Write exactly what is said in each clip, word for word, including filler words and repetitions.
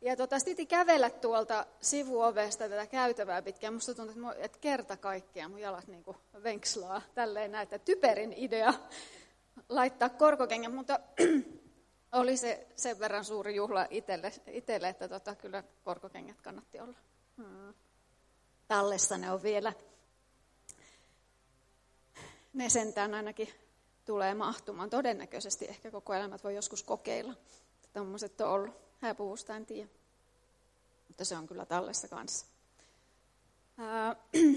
Ja tota, sitten piti kävellä tuolta sivuovesta tätä käytävää pitkään. Musta tuntuu, että, mun, että kerta kaikkiaan mun jalat niin kuin venkslaa. Tälleen näyttää typerin idea laittaa korkokengät, mutta oli se sen verran suuri juhla itselle, itselle että tota, kyllä korkokengät kannatti olla. Hmm. Tallessa ne on vielä. Ne sentään ainakin tulee mahtumaan. Todennäköisesti ehkä koko elämät voi joskus kokeilla. Tuommoiset on ollut. Häpuvusta en tiedä. Mutta se on kyllä tallessa kanssa. Ää,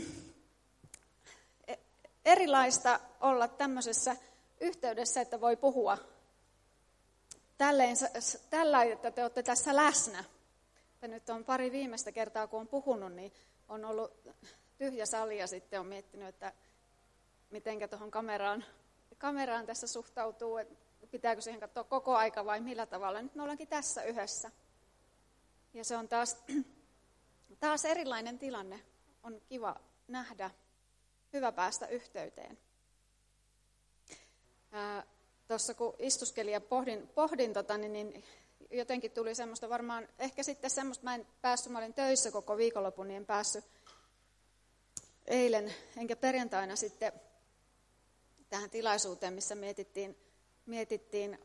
erilaista olla tämmöisessä yhteydessä, että voi puhua tälleen, tällä, että te olette tässä läsnä. Ja nyt on pari viimeistä kertaa, kun on puhunut, niin on ollut tyhjä sali ja sitten on miettinyt, että mitenkä tuohon kameraan, kameraan tässä suhtautuu, että pitääkö siihen katsoa koko aika vai millä tavalla. Nyt me ollaankin tässä yhdessä. Ja se on taas, taas erilainen tilanne. On kiva nähdä, hyvä päästä yhteyteen. Tuossa kun istuskelin ja pohdin, pohdin tota, niin, niin jotenkin tuli semmoista varmaan, ehkä sitten semmoista, mä en päässyt, mä olin töissä koko viikonlopun, niin en päässyt eilen enkä perjantaina sitten tähän tilaisuuteen, missä mietittiin, mietittiin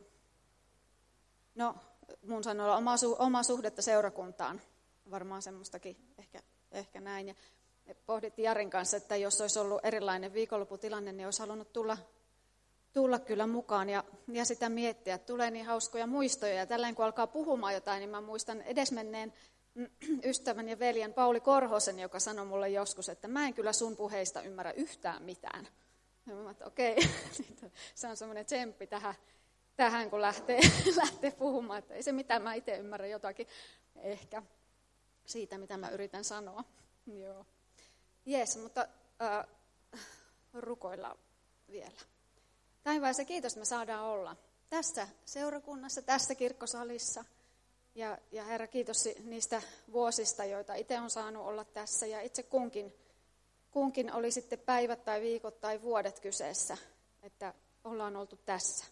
no mun sanoilla oma, oma suhdetta seurakuntaan, varmaan semmoistakin ehkä, ehkä näin. Ja pohdittiin Jarin kanssa, että jos olisi ollut erilainen viikonloputilanne, niin olisi halunnut tulla, tulla kyllä mukaan ja, ja sitä miettiä. Tulee niin hauskoja muistoja ja tällainen kun alkaa puhumaan jotain, niin mä muistan edesmenneen ystävän ja veljen Pauli Korhosen, joka sanoi mulle joskus, että mä en kyllä sun puheista ymmärrä yhtään mitään. Ja mä että okei, se on semmoinen tsemppi tähän, tähän kun lähtee, lähtee puhumaan, että ei se mitään, mä itse ymmärrän jotakin ehkä siitä, mitä mä yritän sanoa. Joo. Jes, mutta äh, rukoillaan vielä. Taivaassa kiitos, että me saadaan olla tässä seurakunnassa, tässä kirkkosalissa. Ja, ja Herra, kiitos niistä vuosista, joita itse on saanut olla tässä. Ja itse kunkin, kunkin oli sitten päivät tai viikot tai vuodet kyseessä, että ollaan oltu tässä.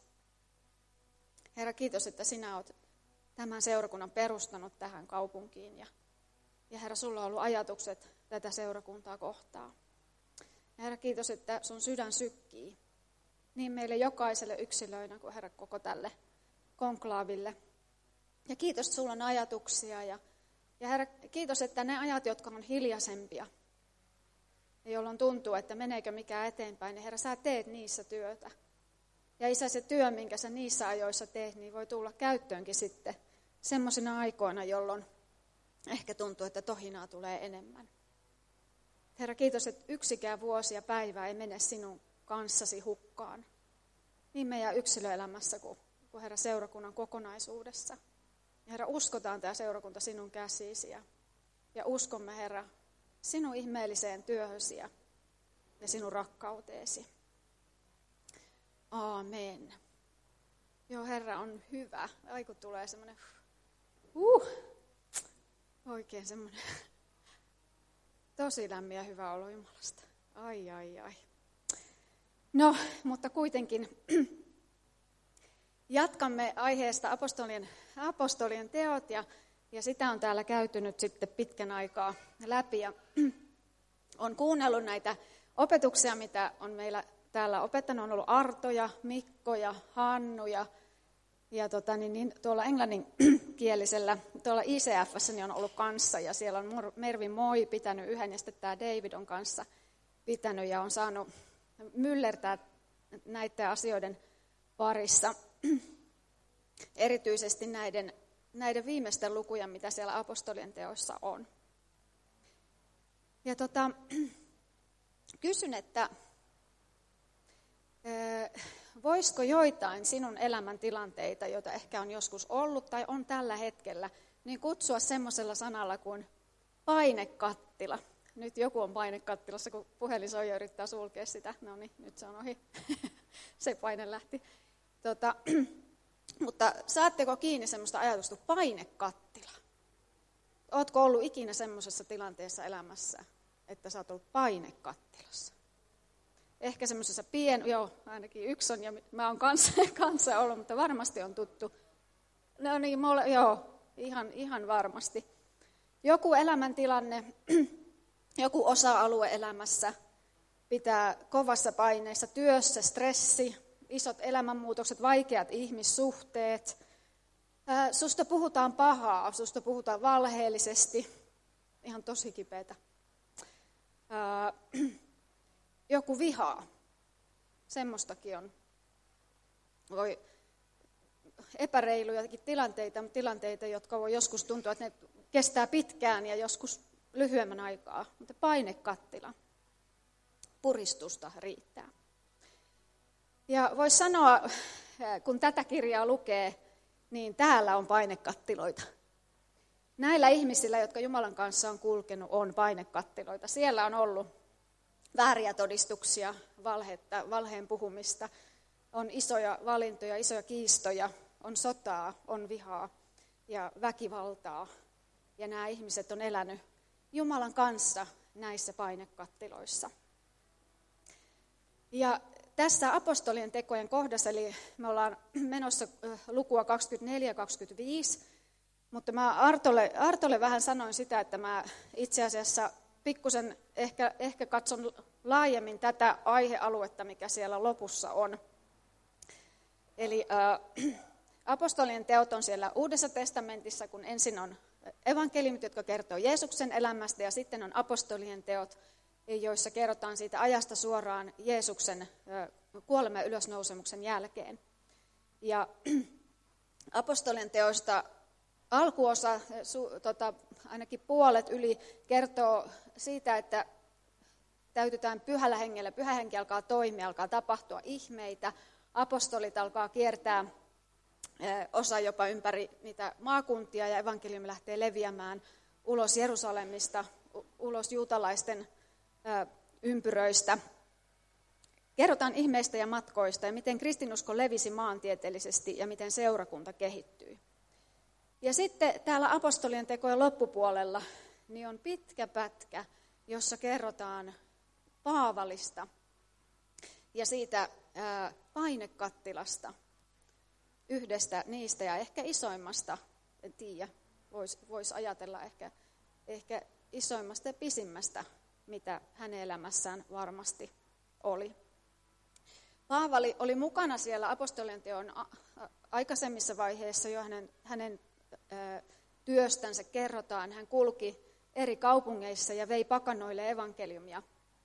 Herra, kiitos, että sinä olet tämän seurakunnan perustanut tähän kaupunkiin. Ja, ja Herra, sulla on ollut ajatukset tätä seurakuntaa kohtaan. Ja Herra, kiitos, että sun sydän sykkii niin meille jokaiselle yksilöinä kuin Herra koko tälle konklaaville. Ja kiitos, että sulla on ajatuksia. Ja, ja Herra, kiitos, että ne ajat, jotka on hiljaisempia, ja jolloin tuntuu, että meneekö mikään eteenpäin, niin Herra, sä teet niissä työtä. Ja Isä, se työ, minkä sä niissä ajoissa teet, niin voi tulla käyttöönkin sitten semmoisina aikoina, jolloin ehkä tuntuu, että tohinaa tulee enemmän. Herra, kiitos, että yksikään vuosi ja päivä ei mene sinun kanssasi hukkaan. Niin meidän yksilöelämässä kuin, kuin Herra seurakunnan kokonaisuudessa. Ja Herra, uskotaan tämä seurakunta sinun käsiisi ja, ja uskomme, Herra, sinun ihmeelliseen työhösi ja, ja sinun rakkauteesi. Aamen. Joo, Herra on hyvä. Ai kun tulee semmoinen, uh, oikein semmoinen tosi lämmin ja hyvä olo Jumalasta. Ai, ai, ai. No, mutta kuitenkin jatkamme aiheesta apostolien, apostolien teot ja, ja sitä on täällä käyty nyt sitten pitkän aikaa läpi. Ja on kuunnellut näitä opetuksia, mitä on meillä täällä opettanut. On ollut Arto ja Mikko ja Hannu ja, ja tota, niin, niin, tuolla englanninkielisellä, tuolla I C F:ssä niin on ollut kanssa ja siellä on Mervi Moi pitänyt yhden ja sitten tämä David on kanssa pitänyt ja on saanut myllertää näiden asioiden parissa. Erityisesti näiden, näiden viimeisten lukuja, mitä siellä apostolien teoissa on. Ja tota, kysyn, että voisiko joitain sinun elämäntilanteita, joita ehkä on joskus ollut tai on tällä hetkellä, niin kutsua semmoisella sanalla kuin painekattila. Nyt joku on painekattilassa, kun puhelin soi ja yrittää sulkea sitä. No niin, nyt se on ohi. Se paine lähti. Tota, mutta saatteko kiinni semmoista ajatusta painekattila? Ootko ollut ikinä semmoisessa tilanteessa elämässä, että sä oot ollut painekattilassa? Ehkä semmoisessa pien, joo, ainakin yksi on, ja mä oon kanssa, kanssa ollut, mutta varmasti on tuttu. No niin, mulla, joo, ihan, ihan varmasti. Joku elämäntilanne, joku osa-alue elämässä pitää kovassa paineessa, työssä, stressi, isot elämänmuutokset, vaikeat ihmissuhteet. Ää, susta puhutaan pahaa, susta puhutaan valheellisesti, ihan tosi kipeätä. Ää, joku vihaa, semmoistakin on. Voi epäreilujakin tilanteita, mutta tilanteita, jotka voi joskus tuntua, että ne kestää pitkään ja joskus lyhyemmän aikaa. Mutta painekattila, puristusta riittää. Ja voisi sanoa, kun tätä kirjaa lukee, niin täällä on painekattiloita. Näillä ihmisillä, jotka Jumalan kanssa on kulkenut, on painekattiloita. Siellä on ollut vääriä todistuksia, valhetta, valheen puhumista, on isoja valintoja, isoja kiistoja, on sotaa, on vihaa ja väkivaltaa. Ja nämä ihmiset on elänyt Jumalan kanssa näissä painekattiloissa. Ja tässä apostolien tekojen kohdassa, eli me ollaan menossa lukua kaksikymmentäneljä kaksikymmentäviisi, mutta mä Artolle, Artolle vähän sanoin sitä, että mä itse asiassa pikkusen ehkä, ehkä katson laajemmin tätä aihealuetta, mikä siellä lopussa on. Eli äh, apostolien teot on siellä Uudessa testamentissa, kun ensin on evankeliumit, jotka kertoo Jeesuksen elämästä, ja sitten on apostolien teot, joissa kerrotaan siitä ajasta suoraan Jeesuksen äh, kuoleman ja ylösnousemuksen jälkeen. Ja apostolien teoista alkuosa, su, tota, ainakin puolet yli, kertoo siitä, että täytetään pyhällä hengellä. Pyhä henki alkaa toimia, alkaa tapahtua ihmeitä. Apostolit alkaa kiertää osa jopa ympäri niitä maakuntia ja evankeliumi lähtee leviämään ulos Jerusalemista, ulos juutalaisten ympyröistä. Kerrotaan ihmeistä ja matkoista ja miten kristinusko levisi maantieteellisesti ja miten seurakunta kehittyi. Ja sitten täällä apostolien tekojen loppupuolella niin on pitkä pätkä, jossa kerrotaan Paavalista ja siitä ää, painekattilasta, yhdestä niistä ja ehkä isoimmasta, en tiedä, voisi vois ajatella ehkä, ehkä isoimmasta ja pisimmästä, mitä hänen elämässään varmasti oli. Paavali oli mukana siellä apostolien teon aikaisemmissa vaiheissa jo hänen, hänen ää, työstänsä kerrotaan. Hän kulki eri kaupungeissa ja vei pakanoille evankeliumia.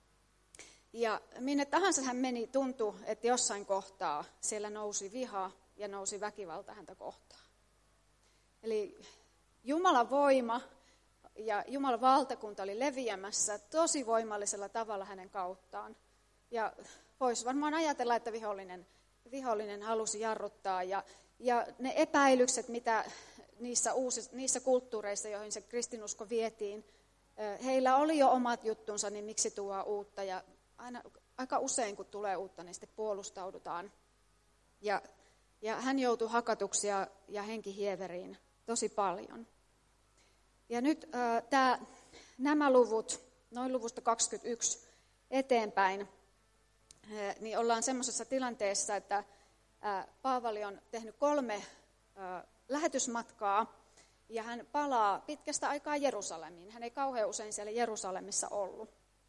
Ja minne tahansa hän meni, tuntui, että jossain kohtaa siellä nousi viha ja nousi väkivalta häntä kohtaan. Eli Jumalan voima ja Jumalan valtakunta oli leviämässä tosi voimallisella tavalla hänen kauttaan. Ja voisi varmaan ajatella, että vihollinen, vihollinen halusi jarruttaa. Ja, ja ne epäilykset, mitä niissä, uusis, niissä kulttuureissa, joihin se kristinusko vietiin, heillä oli jo omat juttunsa, niin miksi tuo uutta. Ja aina, aika usein, kun tulee uutta, niin sitten puolustaudutaan. Ja, ja hän joutui hakatuksia ja henkihieveriin tosi paljon. Ja nyt äh, tää, nämä luvut, noin luvusta kaksikymmentäyksi eteenpäin, äh, niin ollaan semmoisessa tilanteessa, että äh, Paavali on tehnyt kolme äh, lähetysmatkaa, ja hän palaa pitkästä aikaa Jerusalemiin. Hän ei kauhean usein siellä Jerusalemissa ollut.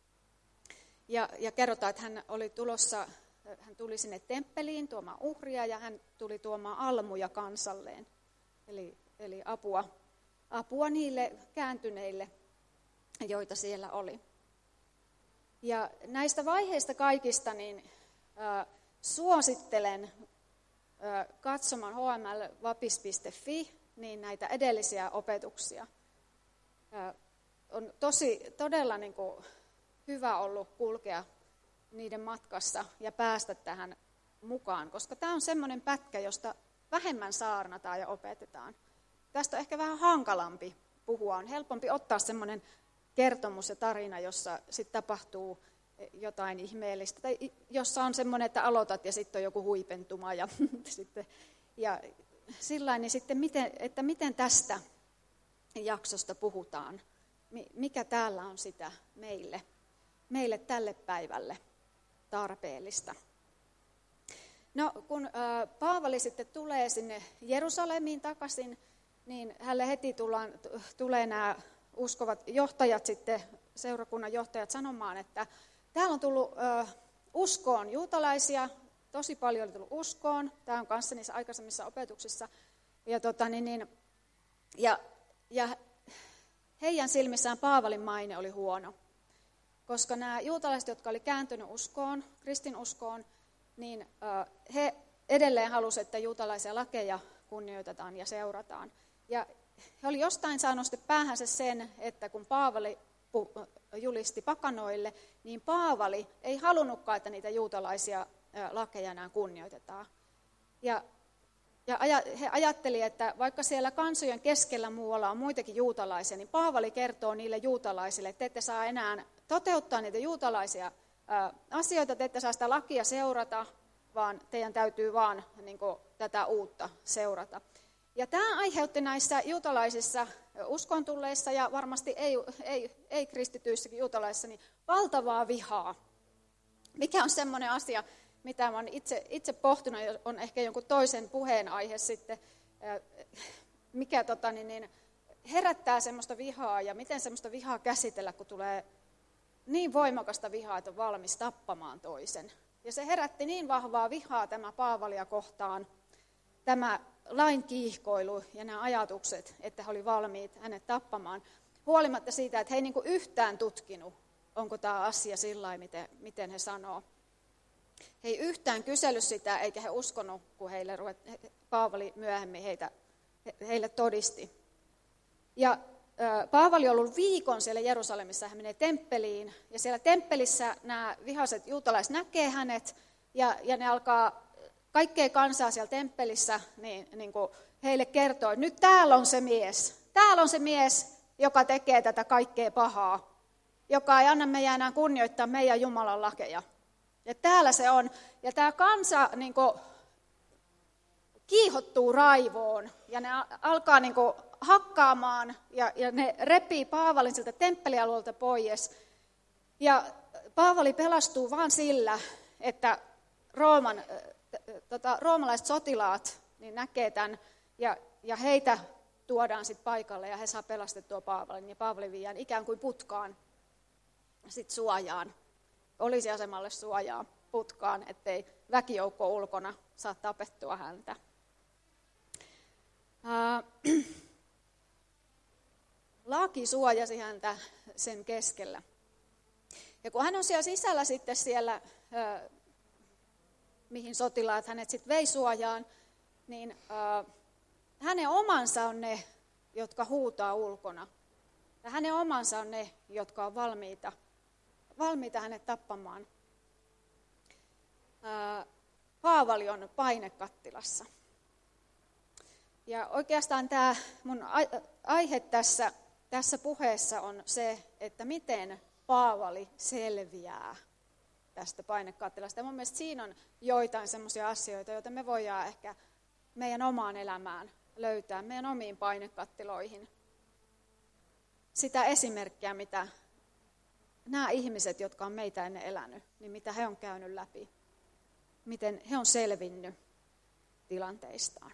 Ja, ja kerrotaan, että hän oli tulossa, hän tuli sinne temppeliin tuomaan uhria, ja hän tuli tuomaan almuja kansalleen, eli, eli apua, apua niille kääntyneille, joita siellä oli. Ja näistä vaiheista kaikista niin äh, suosittelen äh, katsomaan h m l vapis piste f i niin näitä edellisiä opetuksia. Äh, on tosi todella niin kuin, hyvä ollut kulkea niiden matkassa ja päästä tähän mukaan, koska tämä on semmoinen pätkä, josta vähemmän saarnataan ja opetetaan. Tästä on ehkä vähän hankalampi puhua. On helpompi ottaa semmoinen kertomus ja tarina, jossa sitten tapahtuu jotain ihmeellistä. Tai jossa on semmoinen, että aloitat ja sitten on joku huipentuma. Ja, sitten, ja sillain, niin sitten miten, että miten tästä jaksosta puhutaan. Mikä täällä on sitä meille, meille tälle päivälle tarpeellista. No kun ä, Paavali sitten tulee sinne Jerusalemiin takaisin, niin hänelle heti tullaan, tulee nämä uskovat johtajat sitten, seurakunnan johtajat sanomaan, että täällä on tullut ö, uskoon juutalaisia, tosi paljon on tullut uskoon, tämä on kanssa niissä aikaisemmissa opetuksissa, ja, tota, niin, niin, ja, ja heidän silmissään Paavalin maine oli huono, koska nämä juutalaiset, jotka oli kääntynyt uskoon, kristinuskoon, niin ö, he edelleen halusivat, että juutalaisia lakeja kunnioitetaan ja seurataan. Ja he oli jostain saanut sitten päähänsä sen, että kun Paavali julisti pakanoille, niin Paavali ei halunnutkaan, että niitä juutalaisia lakeja enää kunnioitetaan. Ja, ja he ajattelivat, että vaikka siellä kansojen keskellä muualla on muitakin juutalaisia, niin Paavali kertoo niille juutalaisille, että te ette saa enää toteuttaa niitä juutalaisia asioita, te ette saa sitä lakia seurata, vaan teidän täytyy vaan niin kuin, tätä uutta seurata. Ja tämä aiheutti näissä juutalaisissa uskontulleissa ja varmasti ei, ei, ei kristityissäkin juutalaisissa niin valtavaa vihaa. Mikä on semmoinen asia, mitä olen itse, itse pohtinut, on ehkä jonkun toisen puheenaihe sitten, mikä tota, niin, niin, herättää semmoista vihaa ja miten semmoista vihaa käsitellä, kun tulee niin voimakasta vihaa, että on valmis tappamaan toisen. Ja se herätti niin vahvaa vihaa tämä Paavalia kohtaan, tämä lain kiihkoilu ja nämä ajatukset, että he olivat valmiit hänet tappamaan, huolimatta siitä, että he ei niin kuin yhtään tutkinut, onko tämä asia sillä lailla, miten, miten he sanoo. He ei yhtään kysellyt sitä, eikä he uskonut, kun heille ruvet, Paavali myöhemmin heitä, heille todisti. Ja äh, Paavali on ollut viikon siellä Jerusalemissa, hän menee temppeliin, ja siellä temppelissä nämä vihaiset juutalaiset näkee hänet, ja, ja ne alkaa kaikkea kansaa siellä temppelissä niin, niin kuin heille kertoo, että nyt täällä on se mies, täällä on se mies, joka tekee tätä kaikkea pahaa, joka ei anna meidän enää kunnioittaa meidän Jumalan lakeja. Ja täällä se on. Ja tämä kansa niin kuin, kiihottuu raivoon ja ne alkaa niin kuin, hakkaamaan ja, ja ne repii Paavalin siltä temppelialueelta pois. Ja Paavali pelastuu vain sillä, että Rooman, tota, roomalaiset sotilaat niin näkee tämän ja, ja heitä tuodaan sitten paikalle ja he saa pelastettua Paavalin. Ja Paavali viedään ikään kuin putkaan sit suojaan. Poliisiasemalle suojaa putkaan, ettei väkijoukko ulkona saa tapettua häntä. Laki suojasi häntä sen keskellä. Ja kun hän on siellä sisällä sitten siellä, mihin sotilaat hänet sitten vei suojaan, niin hänen omansa on ne, jotka huutaa ulkona. Ja hänen omansa on ne, jotka on valmiita valmiita hänet tappamaan. Paavali on painekattilassa. Ja oikeastaan tämä mun aihe tässä, tässä puheessa on se, että miten Paavali selviää tästä painekattilasta. Ja mun mielestä siinä on joitain semmoisia asioita, joita me voidaan ehkä meidän omaan elämään löytää, meidän omiin painekattiloihin. Sitä esimerkkiä, mitä nämä ihmiset, jotka on meitä ennen elänyt, niin mitä he on käynyt läpi, miten he on selvinnyt tilanteistaan.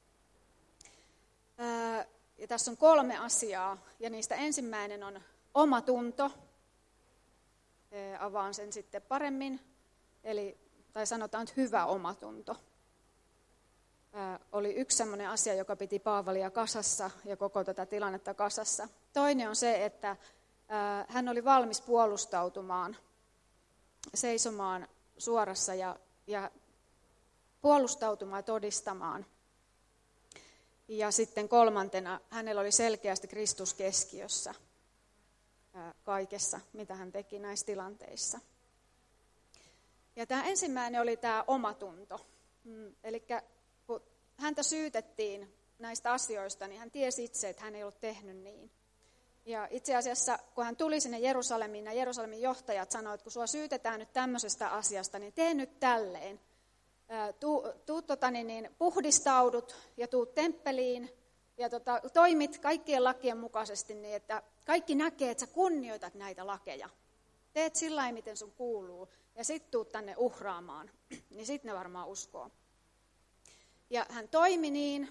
Ää, ja tässä on kolme asiaa, ja niistä ensimmäinen on omatunto. Ää, avaan sen sitten paremmin, eli, tai sanotaan, että hyvä omatunto. Ää, oli yksi sellainen asia, joka piti Paavalia kasassa ja koko tätä tilannetta kasassa. Toinen on se, että hän oli valmis puolustautumaan, seisomaan suorassa ja, ja puolustautumaan ja todistamaan. Ja sitten kolmantena, hänellä oli selkeästi Kristus keskiössä kaikessa, mitä hän teki näissä tilanteissa. Ja tämä ensimmäinen oli tämä omatunto. Eli kun häntä syytettiin näistä asioista, niin hän tiesi itse, että hän ei ollut tehnyt niin. Ja itse asiassa, kun hän tuli sinne Jerusalemiin, ja Jerusalemin johtajat sanoivat, että kun sua syytetään nyt tämmöisestä asiasta, niin tee nyt tälleen. Tuu, tuu, tota, niin, niin, puhdistaudut ja tuut temppeliin ja tota, toimit kaikkien lakien mukaisesti niin, että kaikki näkee, että sä kunnioitat näitä lakeja. Teet sillä lailla, miten sun kuuluu, ja sit tuut tänne uhraamaan, niin sit ne varmaan uskoo. Ja hän toimi niin,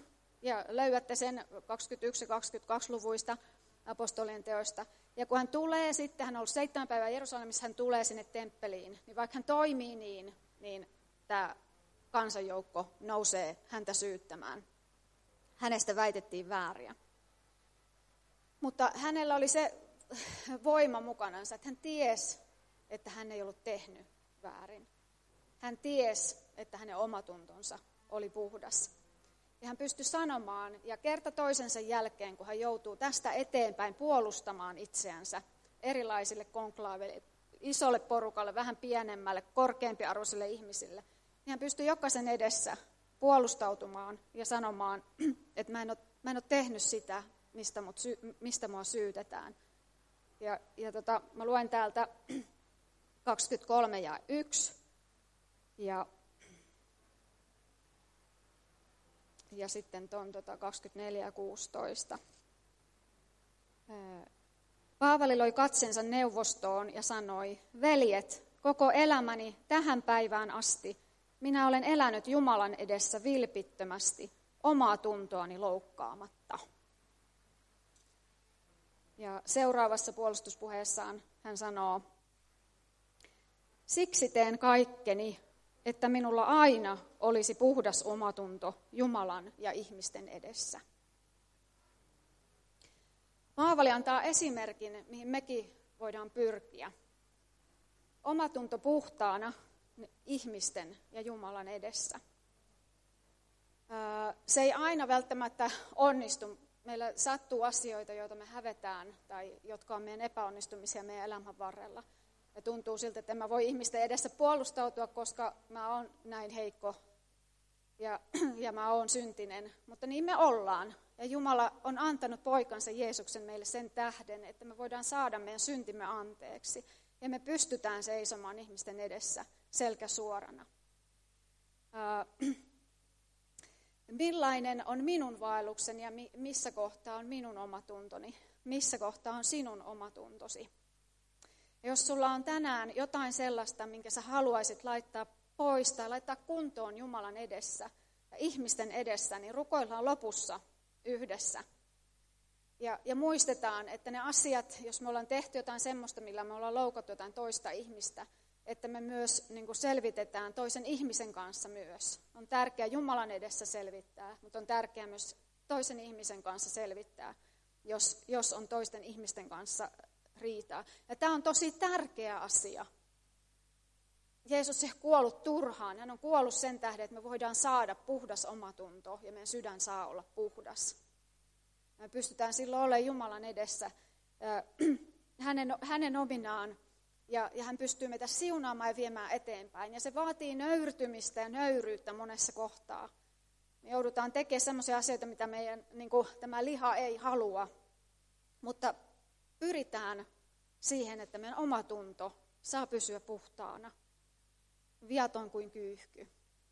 Ja löydätte sen kaksikymmentäyksi ja kaksikymmentäkaksi luvuista apostolien teoista. Ja kun hän tulee sitten, hän on ollut seitsemän päivää Jerusalemissa, hän tulee sinne temppeliin. Niin vaikka hän toimii niin, niin tämä kansanjoukko nousee häntä syyttämään. Hänestä väitettiin vääriä. Mutta hänellä oli se voima mukanansa, että hän tiesi, että hän ei ollut tehnyt väärin. Hän tiesi, että hänen omatuntonsa oli puhdas. Ja hän pystyi sanomaan, ja kerta toisensa jälkeen, kun hän joutuu tästä eteenpäin puolustamaan itseänsä erilaisille konklaaveille, isolle porukalle, vähän pienemmälle, korkeampiarvoisille ihmisille, niin hän pystyi jokaisen edessä puolustautumaan ja sanomaan, että mä en ole, mä en ole tehnyt sitä, mistä, mut sy, mistä mua syytetään. Ja, ja tota, mä luen täältä kaksikymmentäkolme ja yksi. Ja, ja sitten tuon tota kaksikymmentäneljä ja kuusitoista. Paavali loi katsensa neuvostoon ja sanoi, veljet, koko elämäni tähän päivään asti minä olen elänyt Jumalan edessä vilpittömästi, omaa tuntoani loukkaamatta. Ja seuraavassa puolustuspuheessaan hän sanoo, siksi teen kaikkeni, että minulla aina olisi puhdas omatunto Jumalan ja ihmisten edessä. Paavali antaa esimerkin, mihin mekin voidaan pyrkiä. Omatunto puhtaana ihmisten ja Jumalan edessä. Se ei aina välttämättä onnistu. Meillä sattuu asioita, joita me hävetään tai jotka on meidän epäonnistumisia meidän elämän varrella. Ja tuntuu siltä, että en mä voi ihmisten edessä puolustautua, koska mä oon näin heikko ja, ja mä oon syntinen. Mutta niin me ollaan. Ja Jumala on antanut poikansa Jeesuksen meille sen tähden, että me voidaan saada meidän syntimme anteeksi. Ja me pystytään seisomaan ihmisten edessä selkä suorana. Uh, millainen on minun vaellukseni ja mi- missä kohtaa on minun omatuntoni? Missä kohtaa on sinun omatuntosi? Jos sulla on tänään jotain sellaista, minkä sä haluaisit laittaa pois tai laittaa kuntoon Jumalan edessä ja ihmisten edessä, niin rukoillaan lopussa yhdessä. Ja, ja muistetaan, että ne asiat, jos me ollaan tehty jotain semmoista, millä me ollaan loukattu jotain toista ihmistä, että me myös niin kuin selvitetään toisen ihmisen kanssa myös. On tärkeää Jumalan edessä selvittää, mutta on tärkeää myös toisen ihmisen kanssa selvittää, jos, jos on toisten ihmisten kanssa riitaa. Ja tämä on tosi tärkeä asia. Jeesus ei kuollut turhaan. Hän on kuollut sen tähden, että me voidaan saada puhdas omatunto ja meidän sydän saa olla puhdas. Me pystytään silloin olemaan Jumalan edessä äh, hänen, hänen ominaan ja, ja hän pystyy meitä siunaamaan ja viemään eteenpäin. Ja se vaatii nöyrtymistä ja nöyryyttä monessa kohtaa. Me joudutaan tekemään sellaisia asioita, mitä meidän niin kuin, tämä liha ei halua, mutta pyritään siihen, että meidän omatunto saa pysyä puhtaana, viaton kuin kyyhky.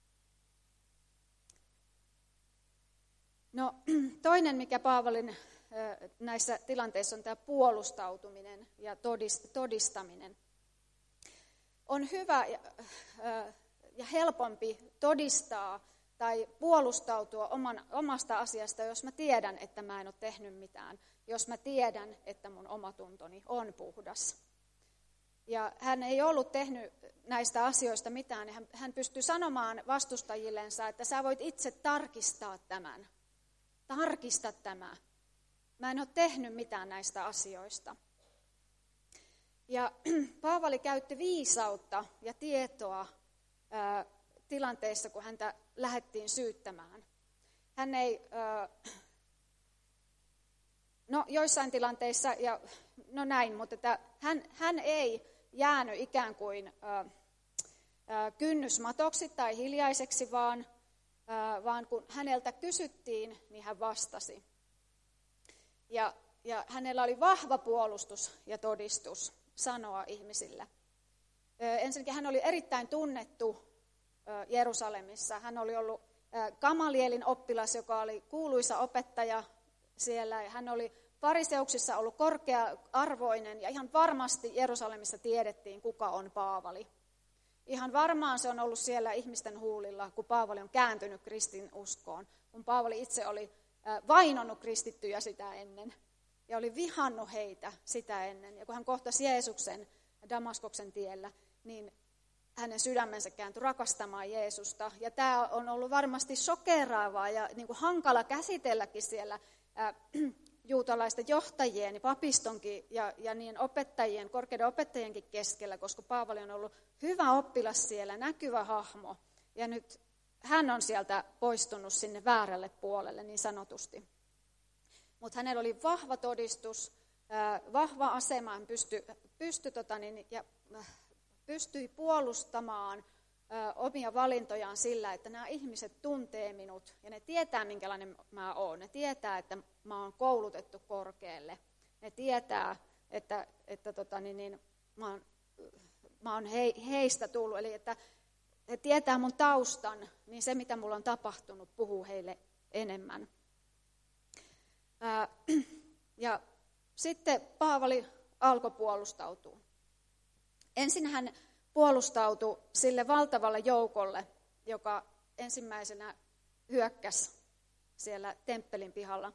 No, toinen, mikä Paavalin näissä tilanteissa on tämä puolustautuminen ja todistaminen. On hyvä ja helpompi todistaa tai puolustautua oman, omasta asiasta, jos mä tiedän, että mä en ole tehnyt mitään. Jos mä tiedän, että mun omatuntoni on puhdas. Ja hän ei ollut tehnyt näistä asioista mitään. Hän, hän pystyi sanomaan vastustajillensa, että sä voit itse tarkistaa tämän. Tarkista tämä. Mä en ole tehnyt mitään näistä asioista. Ja Paavali käytti viisautta ja tietoa ää, tilanteessa, kun häntä lähdettiin syyttämään. Hän ei, ää, no joissain tilanteissa, ja, no näin, mutta että hän, hän ei jäänyt ikään kuin ää, ää, kynnysmatoksi tai hiljaiseksi, vaan, ää, vaan kun häneltä kysyttiin, niin hän vastasi. Ja, ja hänellä oli vahva puolustus ja todistus sanoa ihmisille. Ensinnäkin hän oli erittäin tunnettu Jerusalemissa. Hän oli ollut Gamalielin oppilas, joka oli kuuluisa opettaja siellä. Hän oli fariseuksissa ollut korkea-arvoinen ja ihan varmasti Jerusalemissa tiedettiin, kuka on Paavali. Ihan varmaan se on ollut siellä ihmisten huulilla, kun Paavali on kääntynyt kristinuskoon. Kun Paavali itse oli vainonnut kristittyjä sitä ennen ja oli vihannut heitä sitä ennen. Ja kun hän kohtasi Jeesuksen Damaskoksen tiellä, niin hänen sydämensä kääntyi rakastamaan Jeesusta. Ja tämä on ollut varmasti shokeraavaa ja niin kuin hankala käsitelläkin siellä ää, juutalaisten johtajien ja papistonkin ja, ja niin opettajien, korkeiden opettajienkin keskellä, koska Paavali on ollut hyvä oppilas siellä, näkyvä hahmo. Ja nyt hän on sieltä poistunut sinne väärälle puolelle niin sanotusti. Mutta hänellä oli vahva todistus, ää, vahva asema, hän pystyi, pystyi, tota niin, ja, äh, pystyi puolustamaan ää, omia valintojaan sillä, että nämä ihmiset tuntee minut ja ne tietää, minkälainen mä oon. Ne tietää, että mä oon koulutettu korkealle. Ne tietää, että, että tota, niin, niin, mä oon, mä oon he, heistä tullut. Eli että he tietää mun taustan, niin se mitä mulla on tapahtunut puhuu heille enemmän. Ää, ja sitten Paavali alkoi puolustautua. Ensin hän puolustautui sille valtavalle joukolle, joka ensimmäisenä hyökkäsi siellä temppelin pihalla.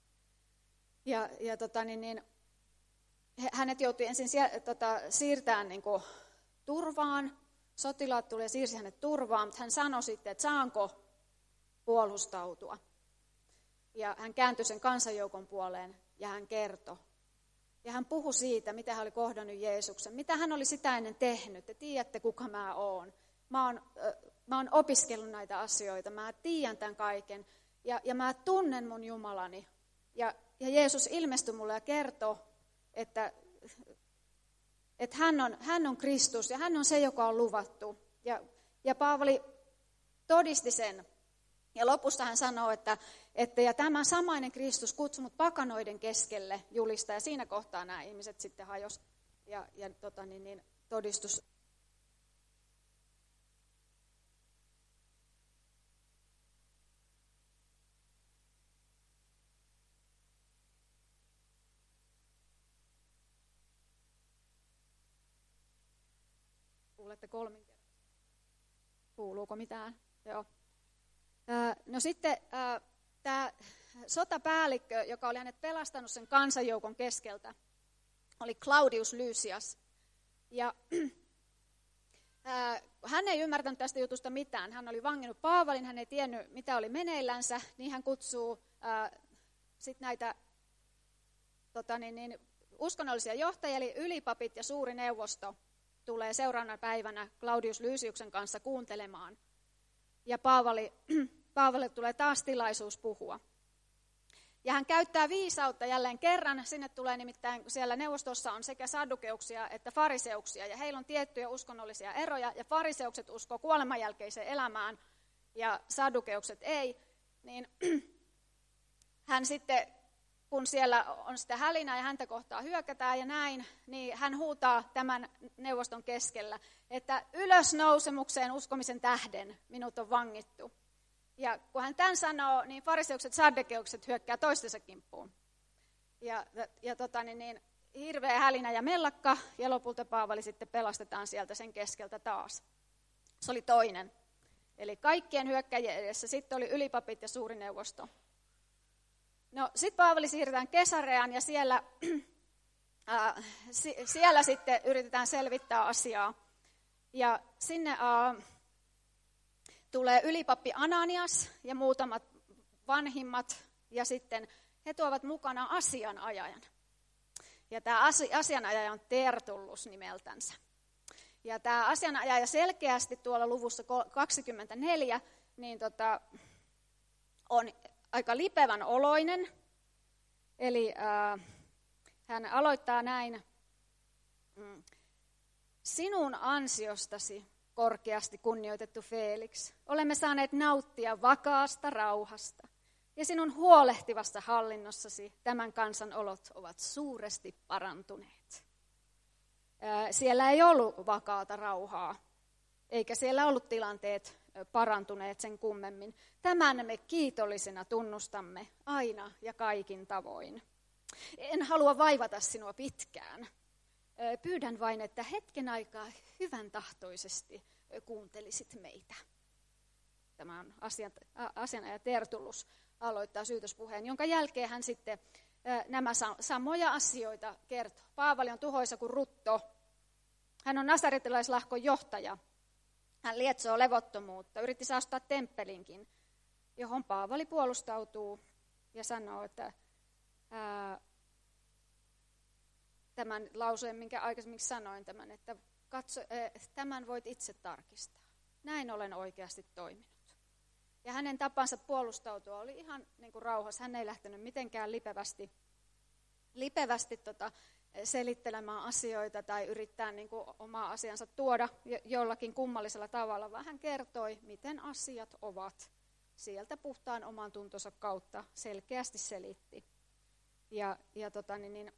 Ja, ja tota, niin, niin, hänet joutui ensin sie, tota, siirtämään niin kuin, turvaan. Sotilaat tuli ja siirsi hänet turvaan, mutta hän sanoi sitten, että saanko puolustautua. Ja hän kääntyi sen kansanjoukon puoleen ja hän kertoi. Ja hän puhui siitä, mitä hän oli kohdannut Jeesuksen, mitä hän oli sitä ennen tehnyt. Te tiedätte, kuka mä oon. Mä oon, mä oon opiskellut näitä asioita, mä tiedän tämän kaiken. Ja, ja mä tunnen mun Jumalani. Ja, ja Jeesus ilmestyi mulle ja kertoi, että, että hän, on, hän on Kristus ja hän on se, joka on luvattu. Ja, ja Paavali todisti sen. Ja lopussa hän sanoo, että, että ja tämä samainen Kristus kutsui mut pakanoiden keskelle julistaa. Ja siinä kohtaa nämä ihmiset sitten hajosi. Ja, ja tota, niin, niin, todistus. Kuulette kolmin kerran. Kuuluuko mitään? Joo. No sitten tämä sotapäällikkö, joka oli hänet pelastanut sen kansanjoukon keskeltä, oli Claudius Lysias. Ja hän ei ymmärtänyt tästä jutusta mitään. Hän oli vanginnut Paavalin, hän ei tiennyt mitä oli meneillänsä, niin hän kutsuu sit näitä tota niin, niin, uskonnollisia johtajia, eli ylipapit ja suuri neuvosto tulee seuraavana päivänä Claudius Lysiuksen kanssa kuuntelemaan. Ja Paavali, Paavalle tulee taas tilaisuus puhua. Ja hän käyttää viisautta jälleen kerran. Sinne tulee nimittäin, siellä neuvostossa on sekä saddukeuksia että fariseuksia. Ja heillä on tiettyjä uskonnollisia eroja. Ja fariseukset uskoo kuoleman jälkeiseen elämään ja saddukeukset ei. Niin hän sitten, kun siellä on sitä hälinää ja häntä kohtaa hyökätään ja näin, niin hän huutaa tämän neuvoston keskellä, että ylösnousemukseen uskomisen tähden minut on vangittu. Ja kun hän tämän sanoo, niin fariseukset, saddukeukset hyökkää toistensa kimppuun. Ja, ja tota, niin, niin, hirveä hälinä ja mellakka, ja lopulta Paavali sitten pelastetaan sieltä sen keskeltä taas. Se oli toinen. Eli kaikkien hyökkäjien edessä sitten oli ylipapit ja suuri neuvosto. No sitten Paavali siirretään Kesareaan ja siellä, äh, si, siellä sitten yritetään selvittää asiaa. Ja sinne äh, tulee ylipappi Ananias ja muutamat vanhimmat ja sitten he tuovat mukana asianajajan. Ja tämä asianajaja on Tertullus nimeltänsä. Ja tämä asianajaja selkeästi tuolla luvussa kaksikymmentäneljä niin tota, on aika lipevän oloinen. Eli äh, hän aloittaa näin. Mm, sinun ansiostasi, korkeasti kunnioitettu Felix, olemme saaneet nauttia vakaasta rauhasta. Ja sinun huolehtivassa hallinnossasi tämän kansan olot ovat suuresti parantuneet. Siellä ei ollut vakaata rauhaa, eikä siellä ollut tilanteet parantuneet sen kummemmin. Tämän me kiitollisena tunnustamme aina ja kaikin tavoin. En halua vaivata sinua pitkään. Pyydän vain, että hetken aikaa hyvän tahtoisesti kuuntelisit meitä. Tämä on asianajaja Tertullus. aloittaa syytöspuheen, jonka jälkeen hän sitten nämä samoja asioita kertoo. Paavali on tuhoisa kuin rutto. Hän on nasaretilaislahkon johtaja. Hän lietsoo levottomuutta, yritti saastaa temppelinkin, johon Paavali puolustautuu ja sanoo, että ää, tämän lauseen, minkä aikaisemmin sanoin tämän, että katso, ää, tämän voit itse tarkistaa. Näin olen oikeasti toiminut. Ja hänen tapansa puolustautua oli ihan niin kuin rauhassa. Hän ei lähtenyt mitenkään lipevästi, lipevästi tota, selittelemään asioita tai yrittää niin kuin omaa asiansa tuoda jollakin kummallisella tavalla, vaan hän kertoi, miten asiat ovat. Sieltä puhtaan oman tuntonsa kautta selkeästi selitti. Ja, ja tota, niin, niin,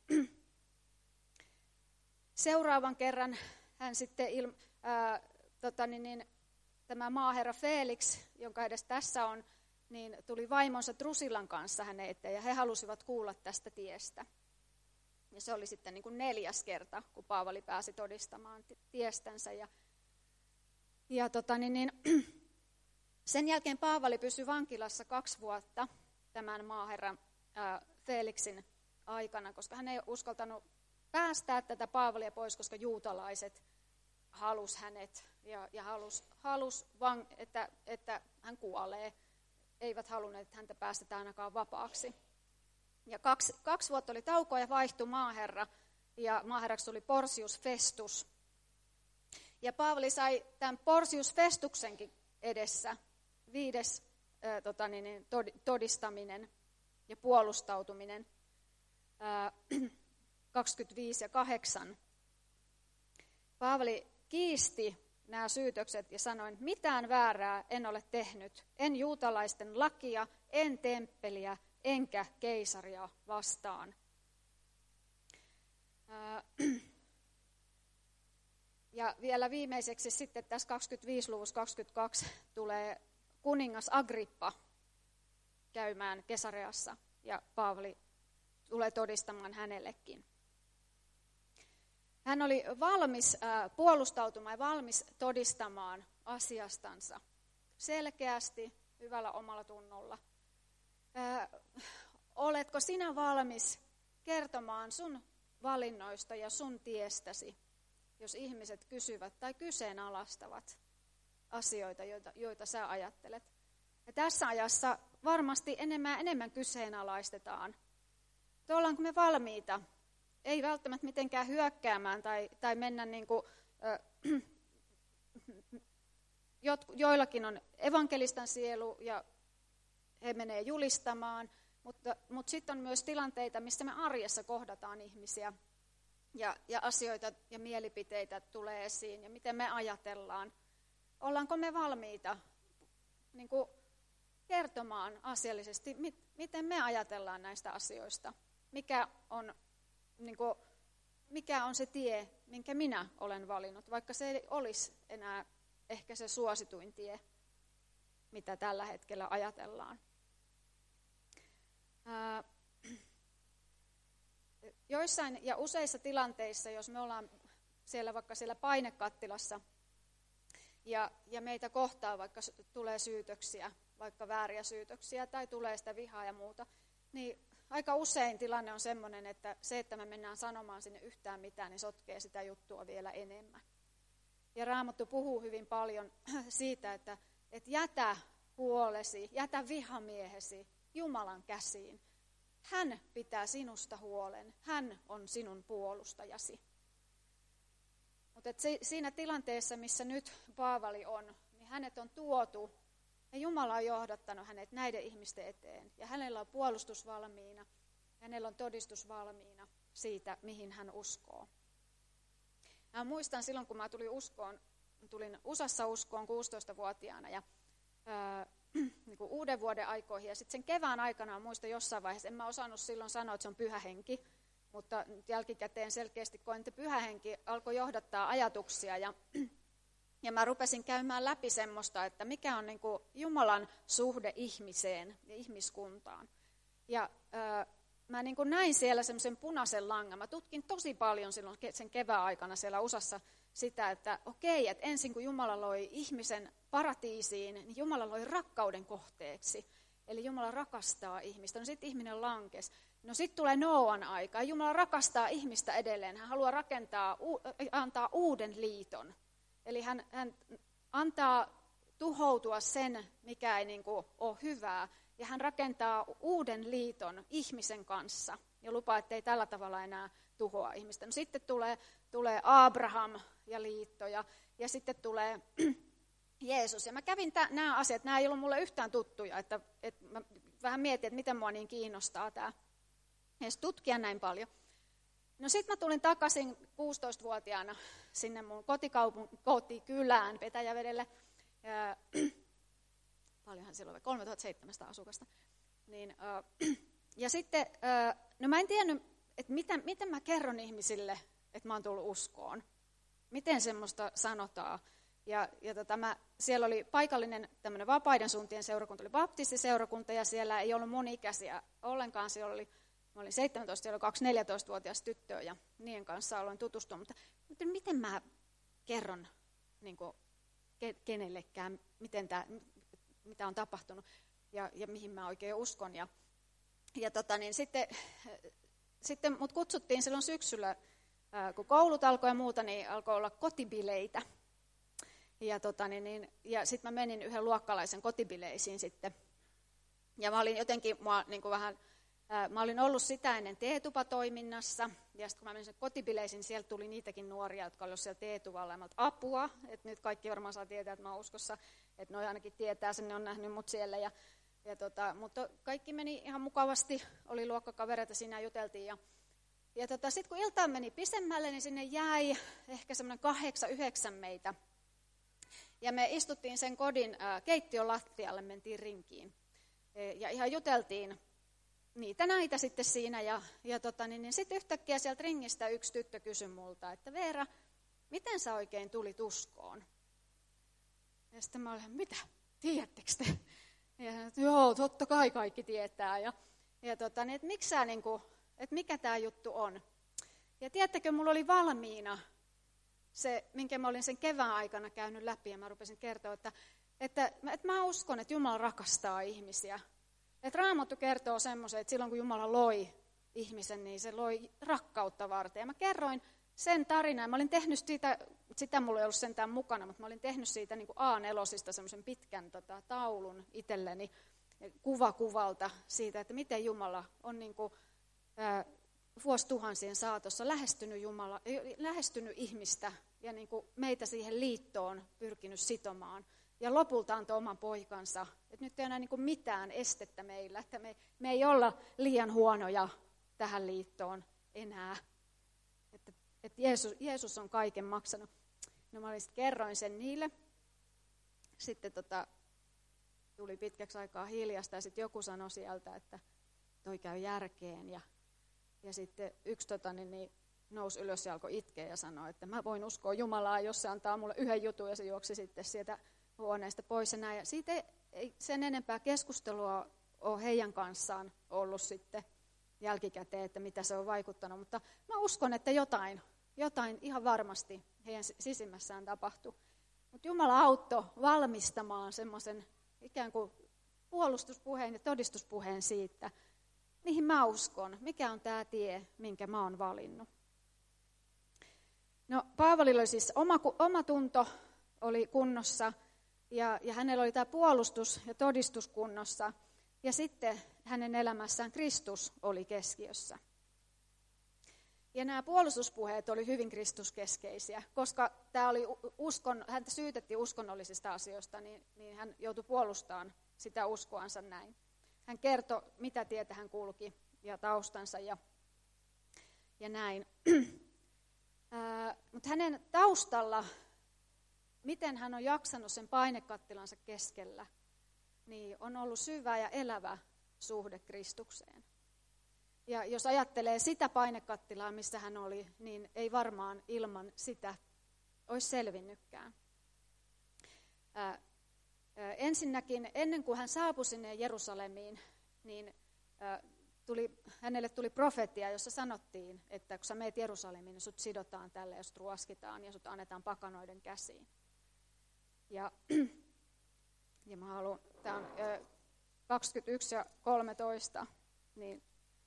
seuraavan kerran hän sitten, il, ää, tota, niin, niin, tämä maaherra Felix, jonka edes tässä on, niin tuli vaimonsa Drusillan kanssa hänen eteen ja he halusivat kuulla tästä tiestä. Ja se oli sitten niin kuin neljäs kerta, kun Paavali pääsi todistamaan tiestänsä. Ja, ja tota, niin, niin, sen jälkeen Paavali pysyi vankilassa kaksi vuotta tämän maaherran ää, Felixin aikana, koska hän ei uskaltanut päästää tätä Paavalia pois, koska juutalaiset halus hänet ja, ja halus, halus van, että, että hän kuolee. Eivät halunneet, että häntä päästetään ainakaan vapaaksi. Ja kaksi, kaksi vuotta oli taukoa ja vaihtui maaherra, ja maaherraksi tuli Porcius Festus. Ja Paavali sai tämän Porcius Festuksenkin edessä viides ää, tota niin, tod, todistaminen ja puolustautuminen, ää, kaksikymmentäviisi ja kahdeksan. Paavali kiisti nämä syytökset ja sanoi, että mitään väärää en ole tehnyt, en juutalaisten lakia, en temppeliä, enkä keisaria vastaan. Ja vielä viimeiseksi sitten tässä kaksikymmentäviisi luvussa kaksikymmentäkaksi tulee kuningas Agrippa käymään Kesareassa ja Paavali tulee todistamaan hänellekin. Hän oli valmis puolustautumaan ja valmis todistamaan asiastansa selkeästi, hyvällä omalla tunnolla. Oletko sinä valmis kertomaan sun valinnoista ja sun tiestäsi, jos ihmiset kysyvät tai kyseenalaistavat asioita, joita, joita sä ajattelet? Ja tässä ajassa varmasti enemmän ja enemmän kyseenalaistetaan. Että ollaanko me valmiita? Ei välttämättä mitenkään hyökkäämään tai, tai mennä niin kuin, äh, joillakin on evankelistan sielu ja he menee julistamaan, mutta, mutta sitten on myös tilanteita, missä me arjessa kohdataan ihmisiä ja, ja asioita ja mielipiteitä tulee esiin ja miten me ajatellaan. Ollaanko me valmiita niin kuin kertomaan asiallisesti, mit, miten me ajatellaan näistä asioista, mikä on, niin kuin, mikä on se tie, minkä minä olen valinnut, vaikka se ei olisi enää ehkä se suosituin tie, mitä tällä hetkellä ajatellaan. Ää, joissain ja useissa tilanteissa, jos me ollaan siellä vaikka siellä painekattilassa ja, ja meitä kohtaa vaikka tulee syytöksiä, vaikka vääriä syytöksiä tai tulee sitä vihaa ja muuta, niin aika usein tilanne on sellainen, että se, että me mennään sanomaan sinne yhtään mitään, niin sotkee sitä juttua vielä enemmän. Ja Raamattu puhuu hyvin paljon siitä, että, että jätä huolesi, jätä vihamiehesi Jumalan käsiin. Hän pitää sinusta huolen, hän on sinun puolustajasi. Mutta siinä tilanteessa, missä nyt Paavali on, niin hänet on tuotu ja Jumala on johdattanut hänet näiden ihmisten eteen. Ja hänellä on puolustus valmiina, ja hänellä on todistus valmiina siitä, mihin hän uskoo. Mä muistan silloin, kun mä tulin uskoon, tulin U S A:ssa uskoon kuusitoistavuotiaana ja ää, niin kuin uuden vuoden aikoihin. Ja sitten sen kevään aikana, muistan jossain vaiheessa, en mä osannut silloin sanoa, että se on pyhä henki, mutta jälkikäteen selkeästi koin, että pyhä henki alkoi johdattaa ajatuksia. Ja, ja mä rupesin käymään läpi semmoista, että mikä on niin kuin Jumalan suhde ihmiseen ja ihmiskuntaan. Ja ää, mä niin kuin näin siellä semmoisen punaisen langan. Mä tutkin tosi paljon silloin sen kevään aikana siellä U S A:ssa sitä, että okei, että ensin kun Jumala loi ihmisen paratiisiin, niin Jumala loi rakkauden kohteeksi. Eli Jumala rakastaa ihmistä. No sitten ihminen lankesi. No sitten tulee Nooan aika. Jumala rakastaa ihmistä edelleen. Hän haluaa rakentaa, antaa uuden liiton. Eli hän, hän antaa tuhoutua sen, mikä ei niin kuin ole hyvää. Ja hän rakentaa uuden liiton ihmisen kanssa. Ja lupaa, että ei tällä tavalla enää tuhoa ihmistä. No sitten tulee, tulee Abraham ja liitto. Ja, ja sitten tulee Jeesus. Ja mä kävin tä, nämä asiat, nämä ei ollut mulle yhtään tuttuja. Että, että mä vähän mietin, että miten mua niin kiinnostaa tämä. Edes tutkia näin paljon. No sitten mä tulin takaisin kuusitoistavuotiaana sinne mun kotikaupun, kotikylään Petäjävedelle. Ja, paljonhan siellä oli, kolmetuhattaseitsemänsataa asukasta. Niin, äh, ja sitten, äh, no mä en tiennyt, että miten, miten mä kerron ihmisille, että mä oon tullut uskoon. Miten semmoista sanotaan. Ja, ja tota mä, siellä oli paikallinen tämmöinen vapaiden suuntien seurakunta, oli baptistiseurakunta, ja siellä ei ollut mun ikäisiä ollenkaan. Siellä oli, mä olin seitsemäntoista, siellä oli kaksi neljätoistavuotias tyttöä, ja niiden kanssa aloin tutustua. Mutta, mutta miten mä kerron niin kuin, kenellekään, miten tää, mitä on tapahtunut, ja, ja mihin mä oikein uskon. Ja, ja tota, niin sitten, sitten mut kutsuttiin silloin syksyllä, kun koulut alkoi ja muuta, niin alkoi olla kotibileitä. Ja, tota, niin, niin, ja sitten mä menin yhden luokkalaisen kotibileisiin sitten. Ja mä olin jotenkin, mua, niin kuin vähän, ää, mä olin ollut sitä ennen teetupatoiminnassa. Ja sitten kun mä menin sinne kotibileisiin, niin sieltä tuli niitäkin nuoria, jotka olivat siellä teetuvalla. Ja mä olin, apua, että nyt kaikki varmaan saa tietää, että mä oon uskossa. Että noi ainakin tietää sen, ne on nähnyt mut siellä. Ja, ja tota, mutta kaikki meni ihan mukavasti, oli luokkakavereita, siinä juteltiin. Ja, ja tota, sitten kun iltaan meni pisemmälle, niin sinne jäi ehkä semmoinen kahdeksan, yhdeksän meitä. Ja me istuttiin sen kodin ää, keittiön lattialle, mentiin rinkiin. E, ja ihan juteltiin niitä näitä sitten siinä. Ja, ja tota, niin, niin sitten yhtäkkiä sieltä ringistä yksi tyttö kysyi multa, että Veera, miten sä oikein tulit uskoon? Ja sitten mä olin, mitä? Tiedättekö te? Ja joo, totta kai kaikki tietää. Ja, ja tota, niin, että miksi sä, niin kuin, että mikä tämä juttu on? Ja tiedättekö, mulla oli valmiina se, minkä mä olin sen kevään aikana käynyt läpi, ja mä rupesin kertoa, että, että, että mä uskon, että Jumala rakastaa ihmisiä. Että Raamattu kertoo semmoisen, että silloin kun Jumala loi ihmisen, niin se loi rakkautta varten. Ja mä kerroin sen tarinan, mä olin tehnyt siitä, sitä mulla ei ollut sentään mukana, mutta mä olin tehnyt siitä niin kuin A neljä semmoisen pitkän tota, taulun itselleni kuva kuvalta siitä, että miten Jumala on niin kuin, ää, vuosituhansien saatossa lähestynyt, Jumala, lähestynyt ihmistä ja niin kuin meitä siihen liittoon pyrkinyt sitomaan. Ja lopulta antoi oman poikansa. Että nyt ei enää niin kuin mitään estettä meillä, että me, me ei olla liian huonoja tähän liittoon enää. Että, että Jeesus, Jeesus on kaiken maksanut. No mä sitten kerroin sen niille. Sitten tota, tuli pitkäksi aikaa hiljasta ja sitten joku sanoi sieltä, että toi käy järkeen. Ja Ja sitten yksi tota, niin, niin, nousi ylös ja alkoi itkeä ja sanoi, että mä voin uskoa Jumalaa, jos se antaa mulle yhden jutun, ja se juoksi sitten sieltä huoneesta pois. Ja, näin. Ja siitä ei, ei sen enempää keskustelua ole heidän kanssaan ollut sitten jälkikäteen, että mitä se on vaikuttanut. Mutta mä uskon, että jotain, jotain ihan varmasti heidän sisimmässään tapahtui. Mutta Jumala auttoi valmistamaan semmoisen ikään kuin puolustuspuheen ja todistuspuheen siitä, mihin mä uskon, mikä on tämä tie, minkä mä oon valinnut. No, Paavalilla oli siis oma, oma tunto oli kunnossa, ja, ja hänellä oli tämä puolustus ja todistus kunnossa, ja sitten hänen elämässään Kristus oli keskiössä. Ja nämä puolustuspuheet oli hyvin kristuskeskeisiä, koska tämä oli uskon, häntä syytettiin uskonnollisista asioista, niin, niin hän joutui puolustamaan sitä uskoansa näin. Hän kertoi, mitä tietä hän kulki ja taustansa ja, ja näin. Mutta hänen taustalla, miten hän on jaksanut sen painekattilansa keskellä, niin on ollut syvä ja elävä suhde Kristukseen. Ja jos ajattelee sitä painekattilaa, missä hän oli, niin ei varmaan ilman sitä olisi selvinnytkään. Ää, Ensinnäkin, ennen kuin hän saapui sinne Jerusalemiin, niin ä, tuli, hänelle tuli profetia, jossa sanottiin, että kun sä meet Jerusalemiin, niin sut sidotaan tälle ja sut ruoskitaan ja sut annetaan pakanoiden käsiin. Ja, ja mä haluan, tää on ä, kaksikymmentäyksi ja kolmetoista, niin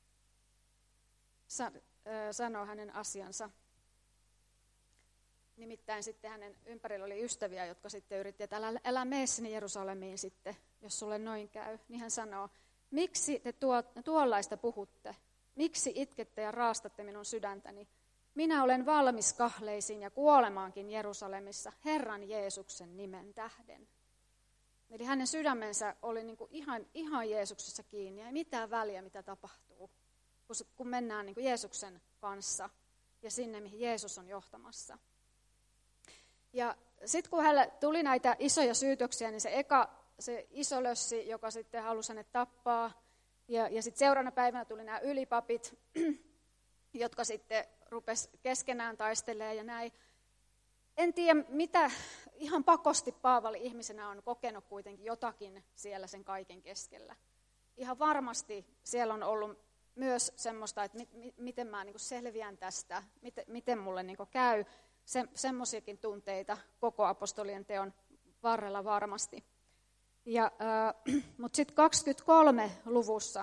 sanoo hänen asiansa. Nimittäin sitten hänen ympärillä oli ystäviä, jotka sitten yritti, että älä, älä mene sinne Jerusalemiin sitten, jos sulle noin käy. Niin hän sanoo, miksi te tuo, tuollaista puhutte? Miksi itkette ja raastatte minun sydäntäni? Minä olen valmis kahleisiin ja kuolemaankin Jerusalemissa Herran Jeesuksen nimen tähden. Eli hänen sydämensä oli niin kuin ihan, ihan Jeesuksessa kiinni, ei mitään väliä, mitä tapahtuu, kun mennään niin kuin Jeesuksen kanssa ja sinne, mihin Jeesus on johtamassa. Ja sitten kun hänelle tuli näitä isoja syytöksiä, niin se eka, se iso lössi, joka sitten halusi hänet tappaa, ja, ja sitten seuraavana päivänä tuli nämä ylipapit, jotka sitten rupesi keskenään taistelemaan ja näin. En tiedä, mitä ihan pakosti Paavali ihmisenä on kokenut kuitenkin jotakin siellä sen kaiken keskellä. Ihan varmasti siellä on ollut myös semmoista, että mit, mit, miten mä niin kuin selviän tästä, miten, miten mulle niin kuin käy. Se, semmoisiakin tunteita koko apostolien teon varrella varmasti. Ja, äh, mutta sitten kaksikymmentäkolme luvussa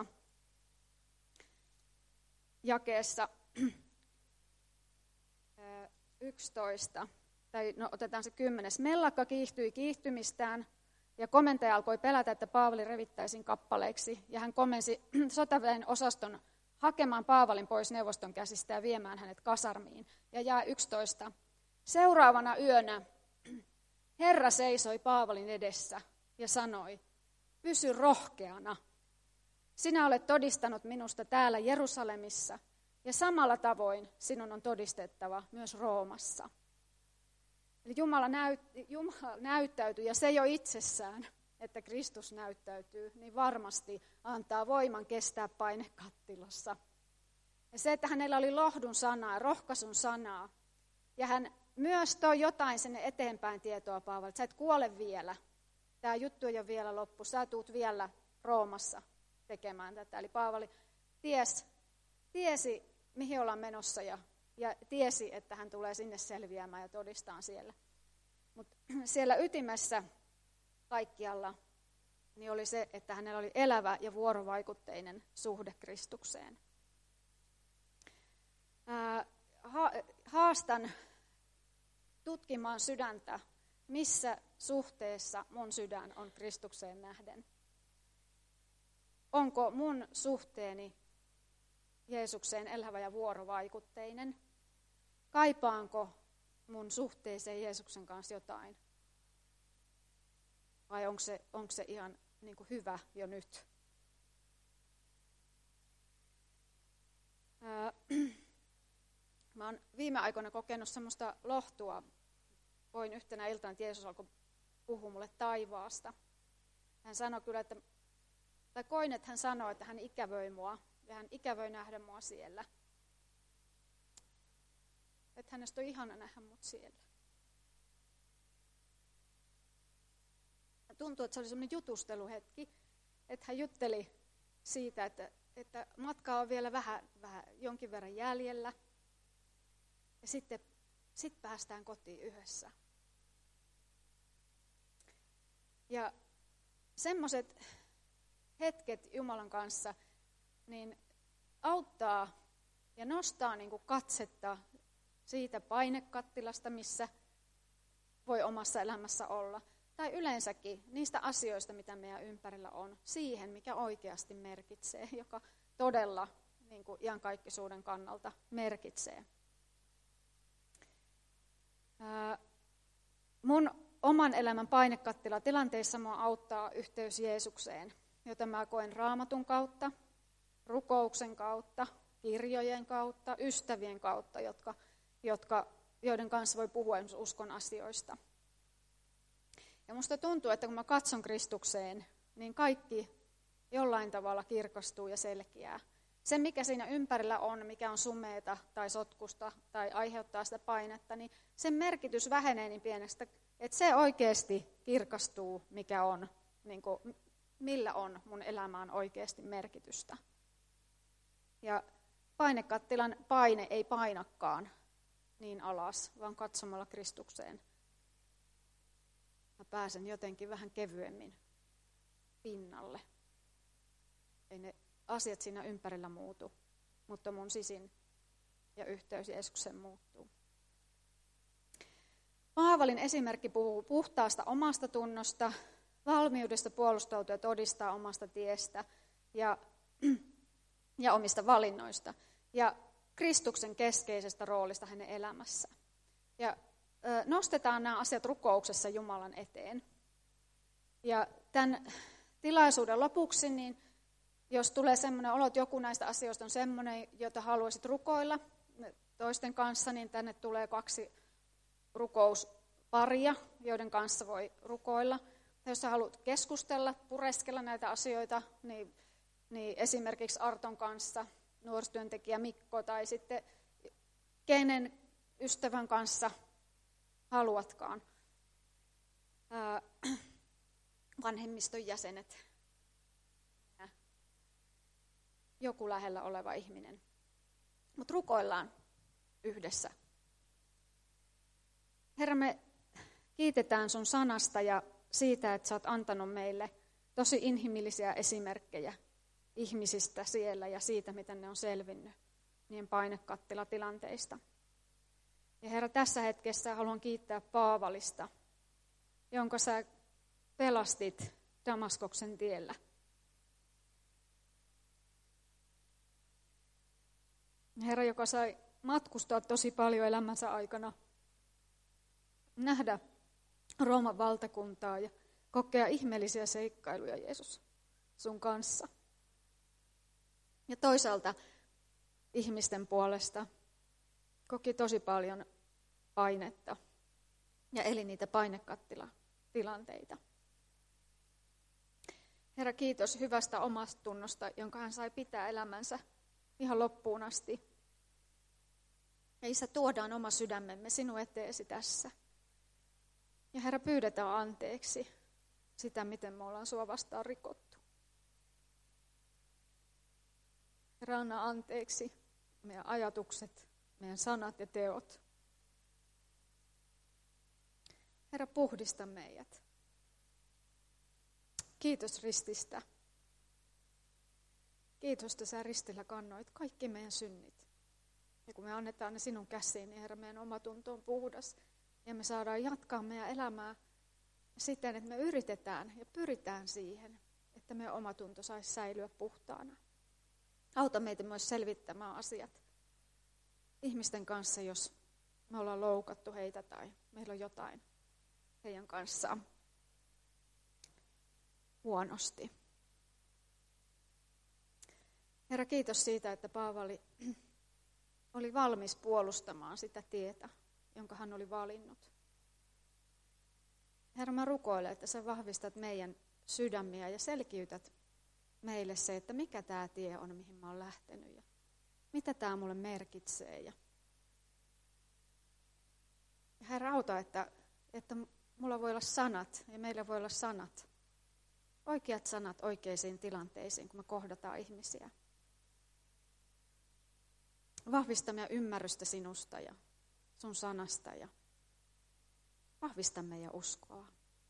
jakeessa äh, yksitoista, tai no otetaan se kymmenes. Mellakka kiihtyi kiihtymistään ja komentaja alkoi pelätä, että Paavali revittäisiin kappaleiksi. Ja hän komensi sotaväen osaston hakemaan Paavalin pois neuvoston käsistä ja viemään hänet kasarmiin. Ja jää yksitoista. Seuraavana yönä Herra seisoi Paavalin edessä ja sanoi, pysy rohkeana. Sinä olet todistanut minusta täällä Jerusalemissa ja samalla tavoin sinun on todistettava myös Roomassa. Eli Jumala, näyt, Jumala näyttäytyy ja se jo itsessään, että Kristus näyttäytyy, niin varmasti antaa voiman kestää painekattilassa. Ja se, että hänellä oli lohdun sanaa, rohkaisun sanaa, ja hän myös toi jotain sinne eteenpäin tietoa Paavalle, että sä et kuole vielä. Tämä juttu ei ole vielä loppu, sä tuut vielä Roomassa tekemään tätä. Eli Paavali ties, tiesi, mihin ollaan menossa ja, ja tiesi, että hän tulee sinne selviämään ja todistaa siellä. Mutta siellä ytimessä kaikkialla niin oli se, että hänellä oli elävä ja vuorovaikutteinen suhde Kristukseen. Ää, ha, haastan tutkimaan sydäntä, missä suhteessa mun sydän on Kristukseen nähden. Onko mun suhteeni Jeesukseen elävä ja vuorovaikutteinen? Kaipaanko mun suhteeseen Jeesuksen kanssa jotain? Vai onko se, onko se ihan niin kuin hyvä jo nyt? Ää, mä oon viime aikoina kokenut semmoista lohtua. Voin yhtenä iltana, että Jeesus alkoi puhua mulle taivaasta. Hän sanoi kyllä, että, tai koin, että hän sanoi, että hän ikävöi mua, ja hän ikävöi nähdä mua siellä. Että hänestä on ihana nähdä mut siellä. Tuntuu, että se oli semmoinen jutusteluhetki, että hän jutteli siitä, että, että matkaa on vielä vähän, vähän jonkin verran jäljellä, ja sitten sit päästään kotiin yhdessä. Ja semmoiset hetket Jumalan kanssa niin auttaa ja nostaa niin kuin katsetta siitä painekattilasta, missä voi omassa elämässä olla. Tai yleensäkin niistä asioista, mitä meidän ympärillä on, siihen, mikä oikeasti merkitsee, joka todella niin kuin iankaikkisuuden kannalta merkitsee. Ää, mun oman elämän painekattila tilanteissa mua auttaa yhteys Jeesukseen, jota mä koen Raamatun kautta, rukouksen kautta, kirjojen kautta, ystävien kautta, jotka, jotka, joiden kanssa voi puhua uskon asioista. Ja musta tuntuu, että kun mä katson Kristukseen, niin kaikki jollain tavalla kirkastuu ja selkeää. Se, mikä siinä ympärillä on, mikä on sumeeta tai sotkusta tai aiheuttaa sitä painetta, niin sen merkitys vähenee niin pienestä, että se oikeasti kirkastuu, mikä on, niin kuin, millä on mun elämään oikeasti merkitystä. Ja painekattilan paine ei painakaan niin alas, vaan katsomalla Kristukseen. Mä pääsen jotenkin vähän kevyemmin pinnalle. Ei ne asiat siinä ympärillä muutu, mutta mun sisin ja yhteys Jeesuksen muuttuu. Paavalin esimerkki puhuu puhtaasta omasta tunnosta, valmiudesta puolustautua ja todistaa omasta tiestä ja, ja omista valinnoista ja Kristuksen keskeisestä roolista hänen elämässä. Ja ö, nostetaan nämä asiat rukouksessa Jumalan eteen. Ja tämän tilaisuuden lopuksi, niin jos tulee sellainen olo, että joku näistä asioista on sellainen, jota haluaisit rukoilla toisten kanssa, niin tänne tulee kaksi rukousparia, joiden kanssa voi rukoilla. Ja jos sä haluat keskustella, pureskella näitä asioita, niin, niin esimerkiksi Arton kanssa, nuorisotyöntekijä Mikko, tai sitten kenen ystävän kanssa haluatkaan, ää, vanhemmiston jäsenet, joku lähellä oleva ihminen. Mutta rukoillaan yhdessä. Herra, me kiitetään sun sanasta ja siitä, että sä oot antanut meille tosi inhimillisiä esimerkkejä ihmisistä siellä ja siitä, miten ne on selvinnyt niin painekattilatilanteista. Ja Herra, tässä hetkessä haluan kiittää Paavalista, jonka sä pelastit Damaskoksen tiellä. Herra, joka sai matkustaa tosi paljon elämänsä aikana, nähdä Rooman valtakuntaa ja kokea ihmeellisiä seikkailuja, Jeesus, sun kanssa. Ja toisaalta ihmisten puolesta koki tosi paljon painetta ja eli niitä painekattilatilanteita. Herra, kiitos hyvästä omasta tunnosta, jonka hän sai pitää elämänsä ihan loppuun asti. Ja Isä, tuodaan oma sydämemme sinun eteesi tässä. Ja Herra, pyydetään anteeksi sitä, miten me ollaan sua vastaan rikottu. Herra, anna anteeksi meidän ajatukset, meidän sanat ja teot. Herra, puhdista meidät. Kiitos rististä. Kiitos, että sä ristillä kannoit kaikki meidän synnit. Ja kun me annetaan ne sinun käsiin, niin Herra, meidän omatunto on puhdas. Ja me saadaan jatkaa meidän elämää siten, että me yritetään ja pyritään siihen, että meidän omatunto saisi säilyä puhtaana. Auta meitä myös selvittämään asiat ihmisten kanssa, jos me ollaan loukattu heitä tai meillä on jotain heidän kanssaan huonosti. Herra, kiitos siitä, että Paavali oli valmis puolustamaan sitä tietä, jonka hän oli valinnut. Herra, mä rukoilen, että sä vahvistat meidän sydämiä ja selkiytät meille se, että mikä tämä tie on, mihin mä oon lähtenyt ja mitä tämä mulle merkitsee. Ja Herra, auta, että, että mulla voi olla sanat ja meillä voi olla sanat. Oikeat sanat oikeisiin tilanteisiin, kun me kohdataan ihmisiä. Vahvista meidän ymmärrystä sinusta ja sun sanasta ja vahvista meidän uskoa.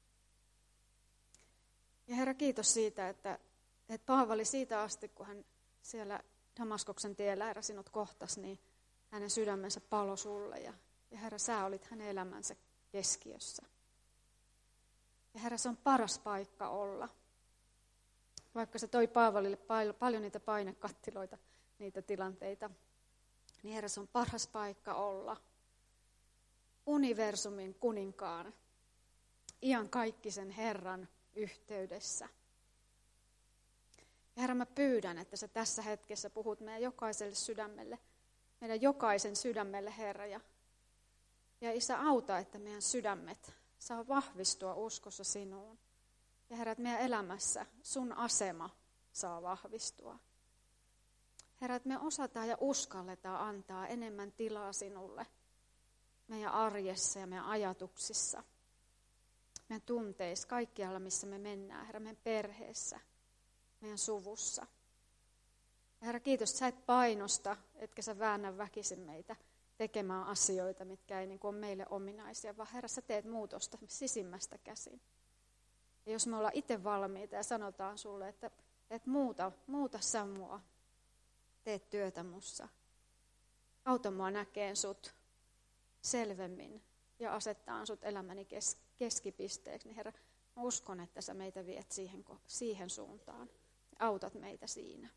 Ja Herra, kiitos siitä, että, että Paavali siitä asti, kun hän siellä Damaskoksen tiellä Herra sinut kohtasi, niin hänen sydämensä paloi sulle. Ja, ja Herra, sä olit hänen elämänsä keskiössä. Ja Herra, se on paras paikka olla. Vaikka se toi Paavalille paljon niitä painekattiloita, niitä tilanteita, niin Herra, se on paras paikka olla universumin kuninkaan, iankaikkisen Herran yhteydessä. Ja Herra, mä pyydän, että sä tässä hetkessä puhut meidän jokaiselle sydämelle, meidän jokaisen sydämelle, Herra. Ja, ja Isä, auta, että meidän sydämet saa vahvistua uskossa sinuun. Ja Herra, että meidän elämässä sun asema saa vahvistua. Herra, että me osataan ja uskalletaan antaa enemmän tilaa sinulle meidän arjessa ja meidän ajatuksissa, meidän tunteissa, kaikkialla missä me mennään, Herra, meidän perheessä, meidän suvussa. Ja Herra, kiitos, että sä et painosta, etkä sä väännä väkisin meitä tekemään asioita, mitkä ei niin kuin ole meille ominaisia, vaan Herra, sä teet muutosta sisimmästä käsin. Ja jos me ollaan itse valmiita ja sanotaan sulle, että että muuta, muuta sä mua. Teet työtä mussa. Auta mua näkeen sut selvemmin ja asettaa sut elämäni kes, keskipisteeksi. Niin Herra, mä uskon, että sä meitä viet siihen, siihen suuntaan. Autat meitä siinä.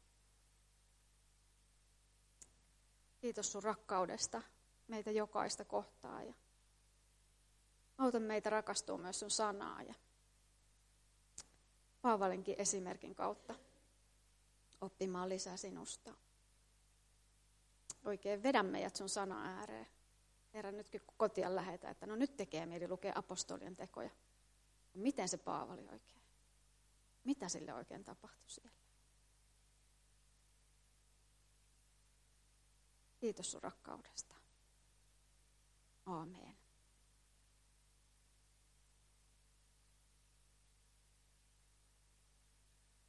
Kiitos sun rakkaudesta meitä jokaista kohtaa. Ja auta meitä rakastua myös sun sanaa ja Paavalinkin esimerkin kautta oppimaan lisää sinusta. Oikein vedä meidät sun sana ääreen. Herra, nytkin kun kotia lähetään, että no nyt tekee mieli lukea apostolien tekoja. Miten se Paavali oikein? Mitä sille oikein tapahtui siellä? Kiitos sun rakkaudesta. Aamen.